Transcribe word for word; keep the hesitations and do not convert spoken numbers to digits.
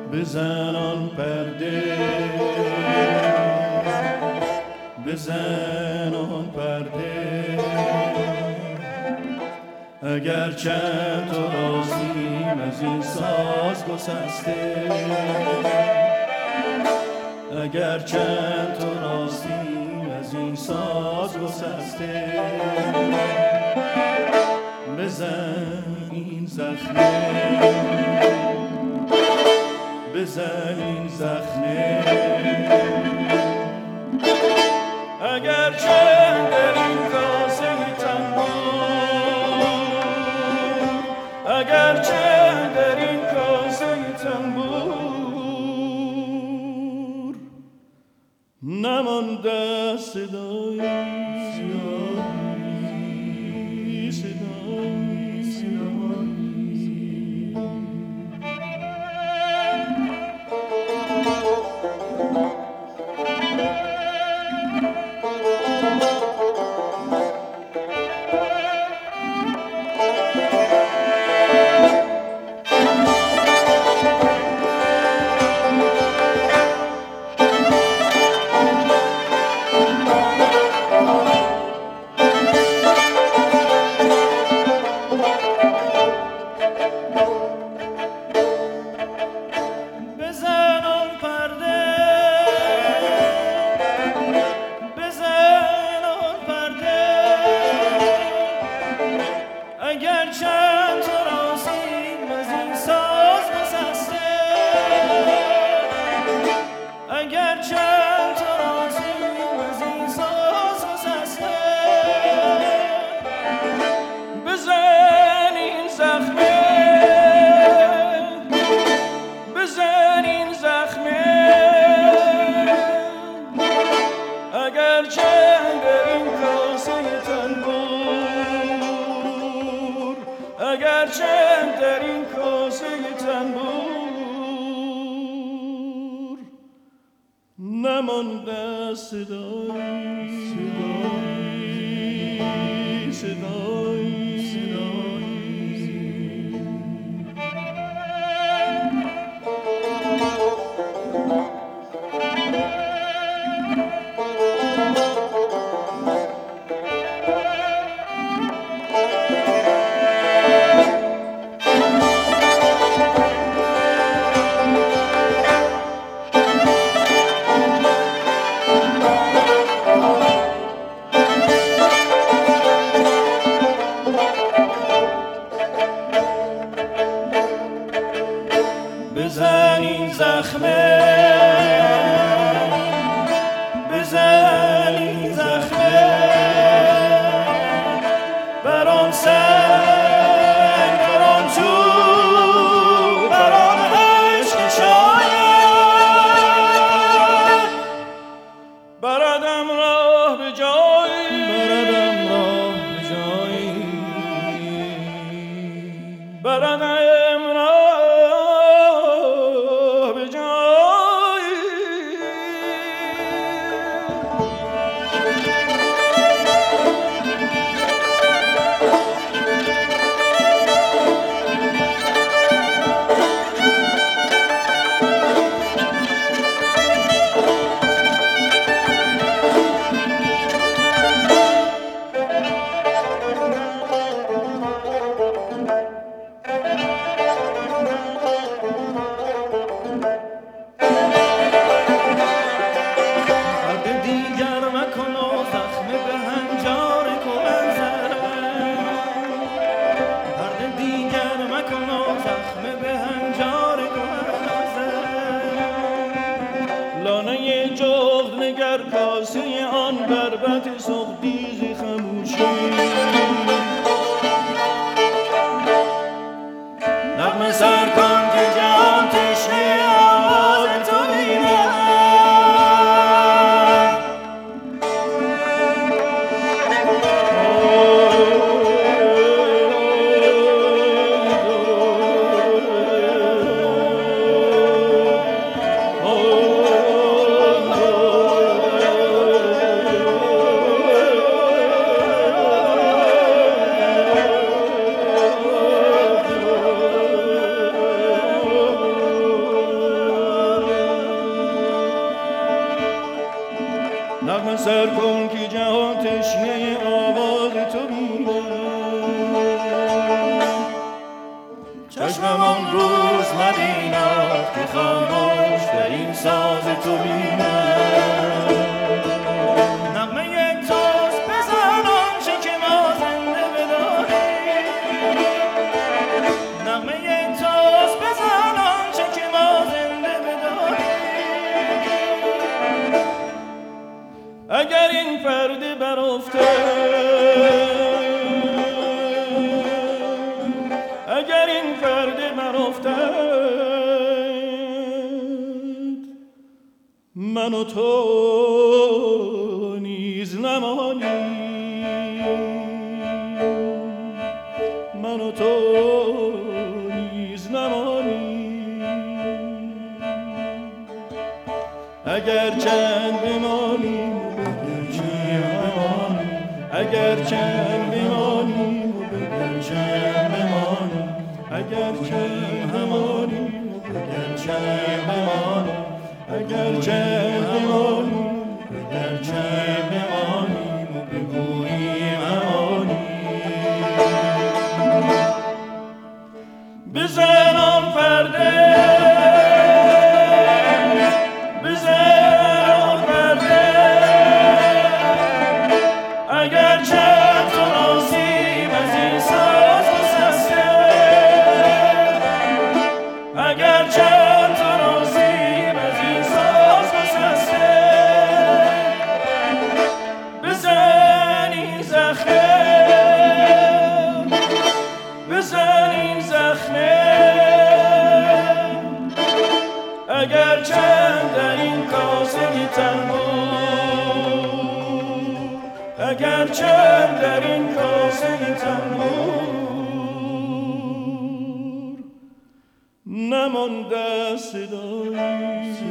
بزن آن پرده، بزن آن پرده، اگر چند تو رازیم از این ساز گسسته، اگر چند تو رازیم از این ساز گسسته، بزن این زخمه، بزن این زخمه، اگر چند در این کاسه تنبور، اگر چند در این کاسه تنبور نمانده صدایی، صدایی، صدایی، صدایی. نمانده صدایی، صدایی، صدایی، صدایی. بزن این زخمه، بزن این زخمه، بر آن سنگ، بر آن چوب، بر آن عشق شاید بردم راه به جایی، بردم راه به جایی، بردم کاسه آن بربط سغدیز خموشی نغمه سر کن که جهان تشنه آواز تو بیند سر کن که جهان تشنه آواز تو بیند. چشمم آن روز مبیند که خاموش در این ساز تو بیند. نغمه توست بزن آنچه که ما زنده بدانیم. نغمه توست بزن آنچه که ما زنده بدانیم. اگر این پرده برافتد، اگر این پرده برافتد، من و تو نیز نمانیم. من و تو نیز نمانیم. اگر چند بمانیم و بگرچه بمانیم، اگر چند بمانیم و بگرچه بمانیم، اگر چند بمانیم و بگرچه بمانیم، اگر چند بمانیم اگر چند بمانیم و بگوییم امانیم. بزن آن پرده، بزن آن پرده، اگر چند تو ناسیم از این ساز گسسته، اگر چند تو ناسیم از این ساز گسسته، بزن این زخمه، بزن این زخمه، اگر چند در این کاسه تنمور، اگر چند در این کاسه تنمور نمانده صدایی.